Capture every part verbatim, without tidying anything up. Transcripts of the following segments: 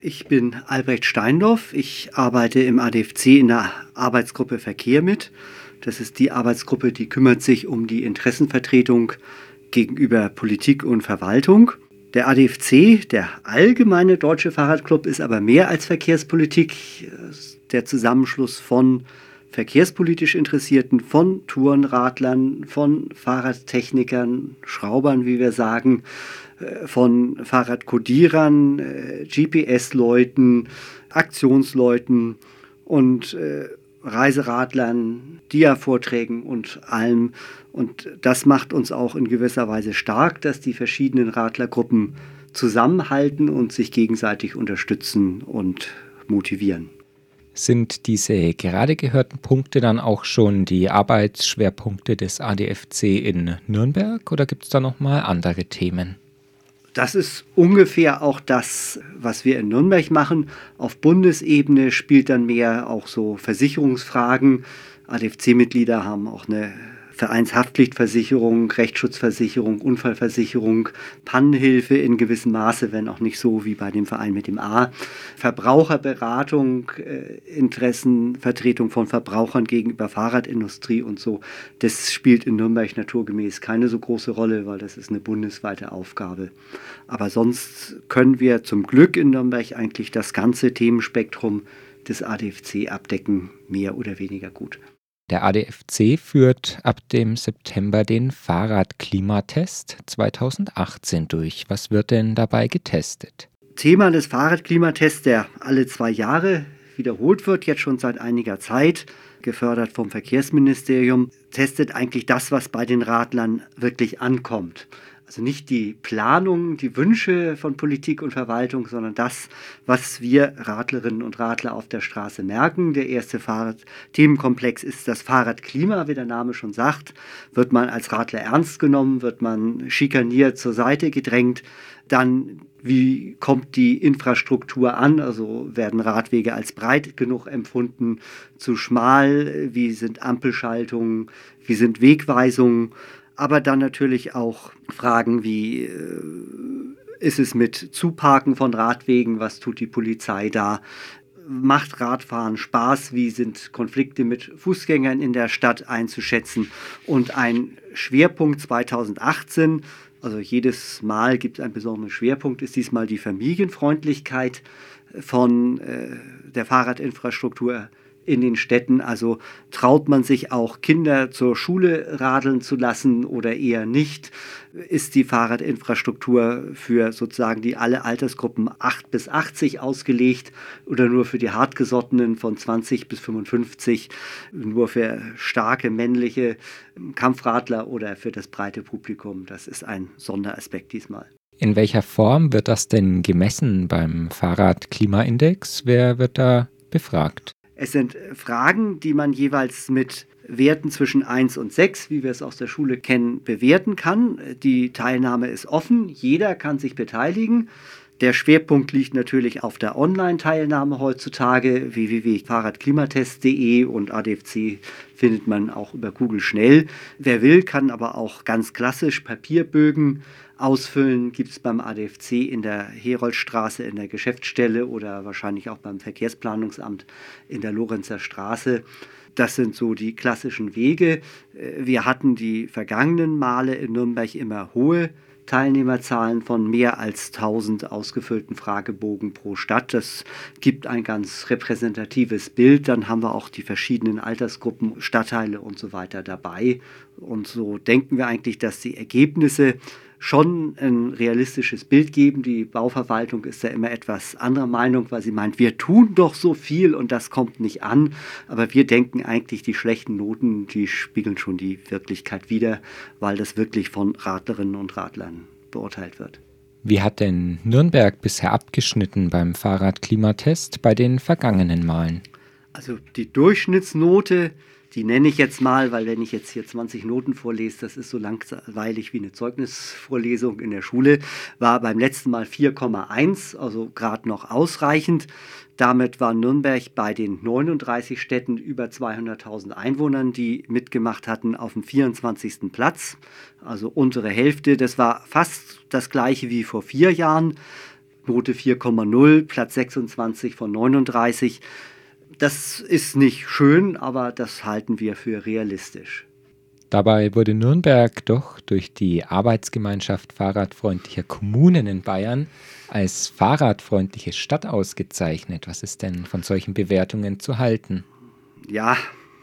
Ich bin Albrecht Steindorf. Ich arbeite im A D F C in der Arbeitsgruppe Verkehr mit. Das ist die Arbeitsgruppe, die kümmert sich um die Interessenvertretung gegenüber Politik und Verwaltung. Der A D F C, der allgemeine Deutsche Fahrradclub, ist aber mehr als Verkehrspolitik. Der Zusammenschluss von verkehrspolitisch Interessierten, von Tourenradlern, von Fahrradtechnikern, Schraubern, wie wir sagen, von Fahrradkodierern, G P S-Leuten, Aktionsleuten und äh, Reiseradlern, Dia-Vorträgen und allem. Und das macht uns auch in gewisser Weise stark, dass die verschiedenen Radlergruppen zusammenhalten und sich gegenseitig unterstützen und motivieren. Sind diese gerade gehörten Punkte dann auch schon die Arbeitsschwerpunkte des A D F C in Nürnberg oder gibt es da nochmal andere Themen? Das ist ungefähr auch das, was wir in Nürnberg machen. Auf Bundesebene spielt dann mehr auch so Versicherungsfragen. A D F C-Mitglieder haben auch eine Vereinshaftpflichtversicherung, Rechtsschutzversicherung, Unfallversicherung, Pannenhilfe in gewissem Maße, wenn auch nicht so wie bei dem Verein mit dem A. Verbraucherberatung, äh, Interessenvertretung von Verbrauchern gegenüber Fahrradindustrie und so. Das spielt in Nürnberg naturgemäß keine so große Rolle, weil das ist eine bundesweite Aufgabe. Aber sonst können wir zum Glück in Nürnberg eigentlich das ganze Themenspektrum des A D F C abdecken, mehr oder weniger gut. Der A D F C führt ab dem September den Fahrradklimatest zweitausendachtzehn durch. Was wird denn dabei getestet? Thema des Fahrradklimatests, der alle zwei Jahre wiederholt wird, jetzt schon seit einiger Zeit, gefördert vom Verkehrsministerium, testet eigentlich das, was bei den Radlern wirklich ankommt. Also nicht die Planung, die Wünsche von Politik und Verwaltung, sondern das, was wir Radlerinnen und Radler auf der Straße merken. Der erste Fahrradthemenkomplex ist das Fahrradklima, wie der Name schon sagt. Wird man als Radler ernst genommen, wird man schikaniert zur Seite gedrängt, dann wie kommt die Infrastruktur an, also werden Radwege als breit genug empfunden, zu schmal, wie sind Ampelschaltungen, wie sind Wegweisungen. Aber dann natürlich auch Fragen wie, äh, ist es mit Zuparken von Radwegen, was tut die Polizei da? Macht Radfahren Spaß? Wie sind Konflikte mit Fußgängern in der Stadt einzuschätzen? Und ein Schwerpunkt zweitausendachtzehn, also jedes Mal gibt es einen besonderen Schwerpunkt, ist diesmal die Familienfreundlichkeit von äh, der Fahrradinfrastruktur in den Städten. Also traut man sich auch Kinder zur Schule radeln zu lassen oder eher nicht? Ist die Fahrradinfrastruktur für sozusagen die alle Altersgruppen acht bis achtzig ausgelegt oder nur für die Hartgesottenen von zwanzig bis fünfundfünfzig, nur für starke männliche Kampfradler oder für das breite Publikum? Das ist ein Sonderaspekt diesmal. In welcher Form wird das denn gemessen beim Fahrradklimaindex? Wer wird da befragt? Es sind Fragen, die man jeweils mit Werten zwischen eins und sechs, wie wir es aus der Schule kennen, bewerten kann. Die Teilnahme ist offen, jeder kann sich beteiligen. Der Schwerpunkt liegt natürlich auf der Online-Teilnahme heutzutage. w w w punkt fahrradklimatest punkt d e und A D F C findet man auch über Google schnell. Wer will, kann aber auch ganz klassisch Papierbögen ausfüllen. Gibt es beim A D F C in der Heroldstraße in der Geschäftsstelle oder wahrscheinlich auch beim Verkehrsplanungsamt in der Lorenzer Straße. Das sind so die klassischen Wege. Wir hatten die vergangenen Male in Nürnberg immer hohe Teilnehmerzahlen von mehr als tausend ausgefüllten Fragebogen pro Stadt. Das gibt ein ganz repräsentatives Bild. Dann haben wir auch die verschiedenen Altersgruppen, Stadtteile und so weiter dabei. Und so denken wir eigentlich, dass die Ergebnisse schon ein realistisches Bild geben. Die Bauverwaltung ist da immer etwas anderer Meinung, weil sie meint, wir tun doch so viel und das kommt nicht an. Aber wir denken eigentlich, die schlechten Noten, die spiegeln schon die Wirklichkeit wider, weil das wirklich von Radlerinnen und Radlern beurteilt wird. Wie hat denn Nürnberg bisher abgeschnitten beim Fahrradklimatest bei den vergangenen Malen? Also die Durchschnittsnote, die nenne ich jetzt mal, weil wenn ich jetzt hier zwanzig Noten vorlese, das ist so langweilig wie eine Zeugnisvorlesung in der Schule, war beim letzten Mal vier Komma eins, also gerade noch ausreichend. Damit war Nürnberg bei den neununddreißig Städten über zweihunderttausend Einwohnern, die mitgemacht hatten, auf dem vierundzwanzigsten Platz, also untere Hälfte. Das war fast das gleiche wie vor vier Jahren. Note vier Komma null, Platz sechsundzwanzig von neununddreißig. Das ist nicht schön, aber das halten wir für realistisch. Dabei wurde Nürnberg doch durch die Arbeitsgemeinschaft fahrradfreundlicher Kommunen in Bayern als fahrradfreundliche Stadt ausgezeichnet. Was ist denn von solchen Bewertungen zu halten? Ja,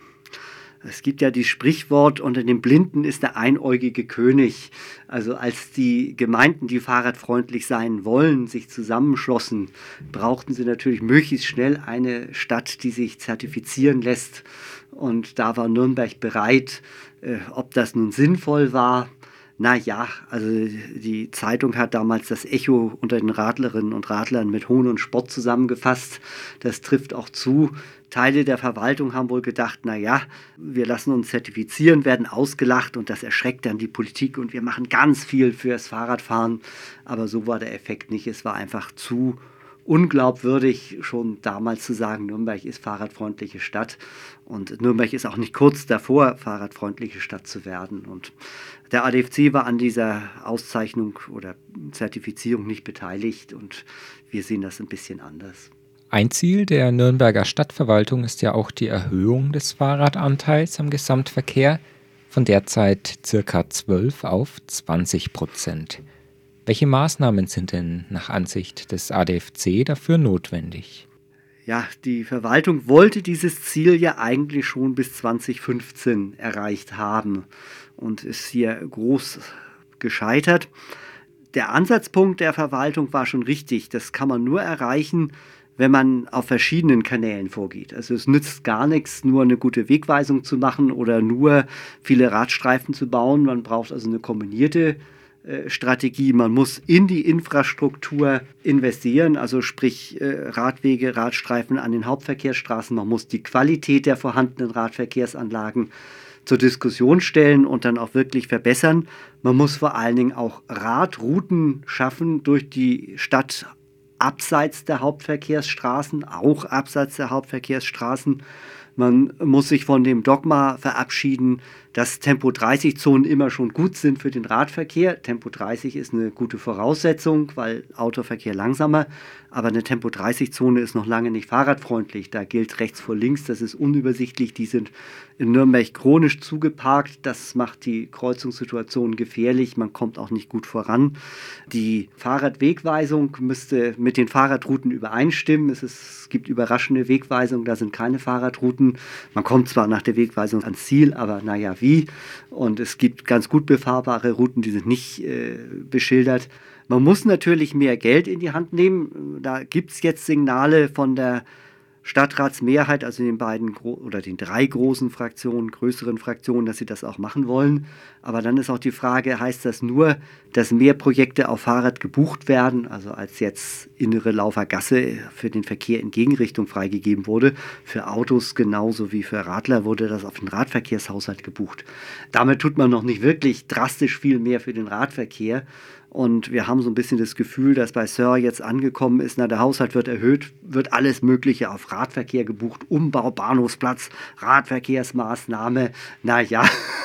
es gibt ja dieses Sprichwort, unter den Blinden ist der einäugige König. Also als die Gemeinden, die fahrradfreundlich sein wollen, sich zusammenschlossen, brauchten sie natürlich möglichst schnell eine Stadt, die sich zertifizieren lässt. Und da war Nürnberg bereit. Äh, ob das nun sinnvoll war, na ja, also die Zeitung hat damals das Echo unter den Radlerinnen und Radlern mit Hohn und Spott zusammengefasst. Das trifft auch zu. Teile der Verwaltung haben wohl gedacht, na ja, wir lassen uns zertifizieren, werden ausgelacht und das erschreckt dann die Politik und wir machen ganz viel fürs Fahrradfahren. Aber so war der Effekt nicht. Es war einfach zu unglaubwürdig, schon damals zu sagen, Nürnberg ist fahrradfreundliche Stadt. Und Nürnberg ist auch nicht kurz davor, fahrradfreundliche Stadt zu werden. Und der A D F C war an dieser Auszeichnung oder Zertifizierung nicht beteiligt und wir sehen das ein bisschen anders. Ein Ziel der Nürnberger Stadtverwaltung ist ja auch die Erhöhung des Fahrradanteils am Gesamtverkehr von derzeit ca. zwölf auf zwanzig Prozent. Welche Maßnahmen sind denn nach Ansicht des A D F C dafür notwendig? Ja, die Verwaltung wollte dieses Ziel ja eigentlich schon bis zwanzig fünfzehn erreicht haben und ist hier groß gescheitert. Der Ansatzpunkt der Verwaltung war schon richtig. Das kann man nur erreichen, wenn man auf verschiedenen Kanälen vorgeht. Also es nützt gar nichts, nur eine gute Wegweisung zu machen oder nur viele Radstreifen zu bauen. Man braucht also eine kombinierte äh, Strategie. Man muss in die Infrastruktur investieren, also sprich äh, Radwege, Radstreifen an den Hauptverkehrsstraßen. Man muss die Qualität der vorhandenen Radverkehrsanlagen zur Diskussion stellen und dann auch wirklich verbessern. Man muss vor allen Dingen auch Radrouten schaffen durch die Stadt abseits der Hauptverkehrsstraßen, auch abseits der Hauptverkehrsstraßen. Man muss sich von dem Dogma verabschieden, dass Tempo dreißig Zonen immer schon gut sind für den Radverkehr. Tempo dreißig ist eine gute Voraussetzung, weil Autoverkehr langsamer, aber eine Tempo dreißig Zone ist noch lange nicht fahrradfreundlich. Da gilt rechts vor links, das ist unübersichtlich. Die sind in Nürnberg chronisch zugeparkt. Das macht die Kreuzungssituation gefährlich. Man kommt auch nicht gut voran. Die Fahrradwegweisung müsste mit den Fahrradrouten übereinstimmen. Es, ist, es gibt überraschende Wegweisungen, da sind keine Fahrradrouten. Man kommt zwar nach der Wegweisung ans Ziel, aber naja, wie? Und es gibt ganz gut befahrbare Routen, die sind nicht äh, beschildert. Man muss natürlich mehr Geld in die Hand nehmen. Da gibt es jetzt Signale von der Stadtratsmehrheit, also den beiden gro- oder den drei großen Fraktionen, größeren Fraktionen, dass sie das auch machen wollen. Aber dann ist auch die Frage, heißt das nur, dass mehr Projekte auf Fahrrad gebucht werden, also als jetzt innere Laufergasse für den Verkehr in Gegenrichtung freigegeben wurde, für Autos genauso wie für Radler wurde das auf den Radverkehrshaushalt gebucht. Damit tut man noch nicht wirklich drastisch viel mehr für den Radverkehr. Und wir haben so ein bisschen das Gefühl, dass bei Sir jetzt angekommen ist, na, der Haushalt wird erhöht, wird alles Mögliche auf Radverkehr gebucht, Umbau, Bahnhofsplatz, Radverkehrsmaßnahme, naja.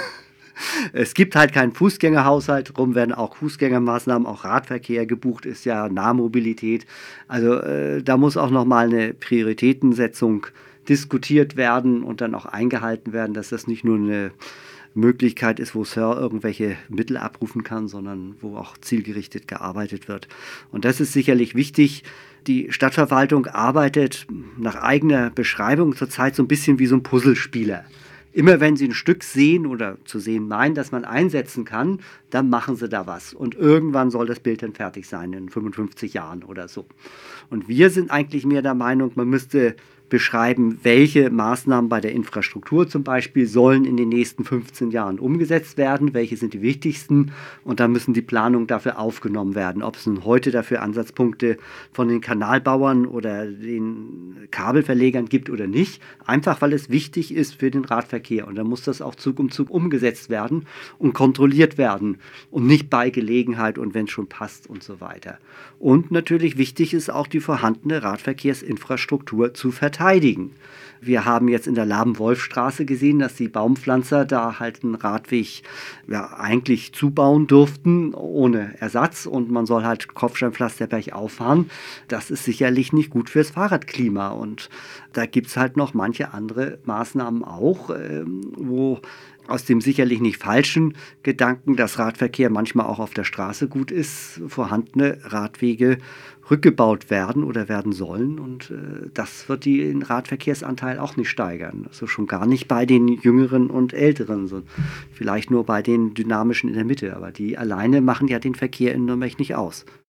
Es gibt halt keinen Fußgängerhaushalt, darum werden auch Fußgängermaßnahmen, auch Radverkehr gebucht, ist ja Nahmobilität. Also äh, da muss auch nochmal eine Prioritätensetzung diskutiert werden und dann auch eingehalten werden, dass das nicht nur eine Möglichkeit ist, wo Sir irgendwelche Mittel abrufen kann, sondern wo auch zielgerichtet gearbeitet wird. Und das ist sicherlich wichtig. Die Stadtverwaltung arbeitet nach eigener Beschreibung zurzeit so ein bisschen wie so ein Puzzlespieler. Immer wenn sie ein Stück sehen oder zu sehen meinen, dass man einsetzen kann, dann machen sie da was. Und irgendwann soll das Bild dann fertig sein, in fünfundfünfzig Jahren oder so. Und wir sind eigentlich mehr der Meinung, man müsste beschreiben, welche Maßnahmen bei der Infrastruktur zum Beispiel sollen in den nächsten fünfzehn Jahren umgesetzt werden, welche sind die wichtigsten und dann müssen die Planungen dafür aufgenommen werden. Ob es nun heute dafür Ansatzpunkte von den Kanalbauern oder den Kabelverlegern gibt oder nicht, einfach weil es wichtig ist für den Radverkehr. Und dann muss das auch Zug um Zug umgesetzt werden und kontrolliert werden und nicht bei Gelegenheit und wenn es schon passt und so weiter. Und natürlich wichtig ist auch die vorhandene Radverkehrsinfrastruktur zu verteidigen. Wir haben jetzt in der Laben-Wolf-Straße gesehen, dass die Baumpflanzer da halt einen Radweg ja, eigentlich zubauen durften, ohne Ersatz. Und man soll halt Kopfsteinpflaster bergauf fahren. Das ist sicherlich nicht gut fürs Fahrradklima. Und da gibt es halt noch manche andere Maßnahmen auch, ähm, wo aus dem sicherlich nicht falschen Gedanken, dass Radverkehr manchmal auch auf der Straße gut ist, vorhandene Radwege rückgebaut werden oder werden sollen. Und äh, das wird den Radverkehrsanteil auch nicht steigern. Also schon gar nicht bei den Jüngeren und Älteren, so vielleicht nur bei den Dynamischen in der Mitte. Aber die alleine machen ja den Verkehr in Nürnberg nicht aus.